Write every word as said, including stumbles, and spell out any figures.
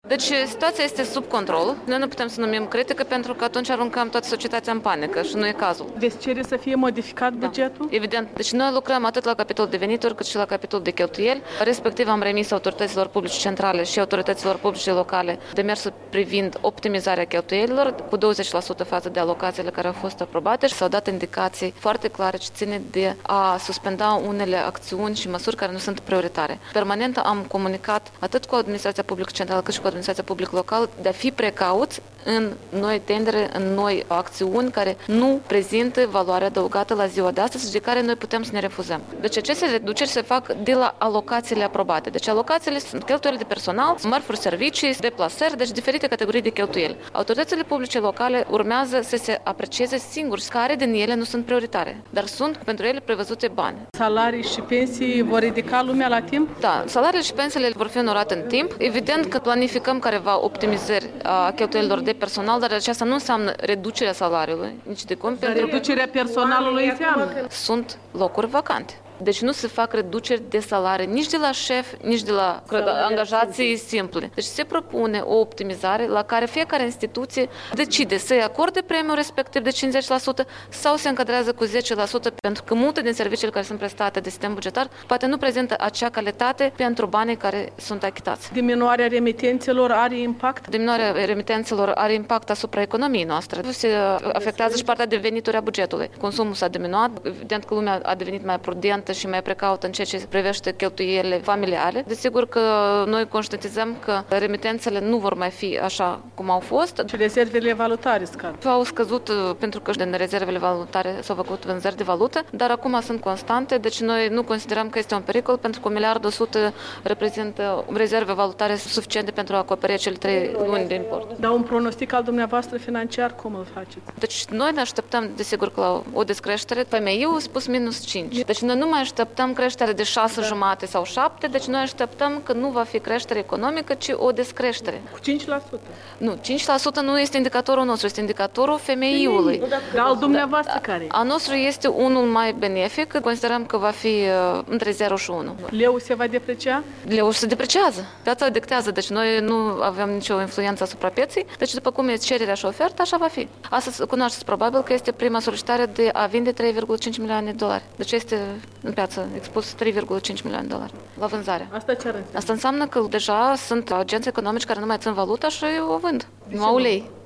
Deci situația este sub control. Noi nu putem să numim critică pentru că atunci aruncăm toată societatea în panică și nu e cazul. Veți cere să fie modificat Da. bugetul? Evident. Deci noi lucrăm atât la capitolul de venituri cât și la capitolul de cheltuieli. Respectiv am remis autorităților publice centrale și autorităților publice locale demersul privind optimizarea cheltuielilor cu douăzeci la sută față de alocațiile care au fost aprobate și s-au dat indicații foarte clare ce ține de a suspenda unele acțiuni și măsuri care nu sunt prioritare. Permanent am comunicat atât cu administrația publică centrală cât și cu administrația publică locală de a fi precauți în noi tendere, în noi acțiuni care nu prezintă valoare adăugată la ziua de astăzi și de care noi putem să ne refuzăm. Deci aceste reduceri se fac de la alocațiile aprobate. Deci alocațiile sunt cheltuieli de personal, mărfuri, servicii, deplasări, deci diferite categorii de cheltuieli. Autoritățile publice locale urmează să se aprecieze singuri care din ele nu sunt prioritare, dar sunt pentru ele prevăzute bani. Salarii și pensii vor ridica lumea la timp? Da, salariile și pensiile vor fi onorate în timp. Evident că planificăm careva optimizări a cheltuielilor de personal, dar aceasta nu înseamnă reducerea salariului, nici de cum, pentru că Reducerea personalului înseamnă. sunt locuri vacante. Deci nu se fac reduceri de salarii nici de la șef, nici de la angajații simple. Deci se propune o optimizare la care fiecare instituție decide să-i acorde premiul respectiv de cincizeci la sută sau se încadrează cu zece la sută, pentru că multe din serviciile care sunt prestate de sistem bugetar poate nu prezintă acea calitate pentru banii care sunt achitați. Diminuarea remitențelor are impact? Diminuarea remitențelor are impact asupra economiei noastre. Se afectează și partea de venituri a bugetului. Consumul s-a diminuat, evident că lumea a devenit mai prudentă și mai precaută în ceea ce privește cheltuielile familiale. Desigur că noi conștientizăm că remitențele nu vor mai fi așa cum au fost. Și rezervele valutare scad. Au scăzut pentru că din rezervele valutare s-au făcut vânzări de valută, dar acum sunt constante, deci noi nu considerăm că este un pericol pentru că un miliard o sută reprezintă rezerve valutare suficiente pentru a acoperi cele trei luni de import. Dar un pronostic al dumneavoastră financiar, cum îl faceți? Deci noi ne așteptăm, desigur, că la o descreștere. F M I-ul a spus minus cinci. Deci noi nu mai așteptăm creștere de șase jumate sau șapte, deci noi așteptăm că nu va fi creștere economică, ci o descreștere. Cu cinci la sută? Nu, cinci la sută nu este indicatorul nostru, este indicatorul F M I-ului. Dar al dumneavoastră care? A nostru este unul mai benefic, considerăm că va fi uh, între zero și unu. Leu se va deprecia? Leu se depreciază. Piața dictează, deci noi nu avem nicio influență asupra pieței, deci după cum este cererea și oferta, așa va fi. Astăzi cunoașteți probabil că este prima solicitare de a vinde trei virgulă cinci milioane de dolari. Deci este în piață expus trei virgulă cinci milioane de dolari la vânzare. Asta ce ar însemna? Asta înseamnă că deja sunt agenți economici care nu mai țin valuta și o vând. Nu au lei.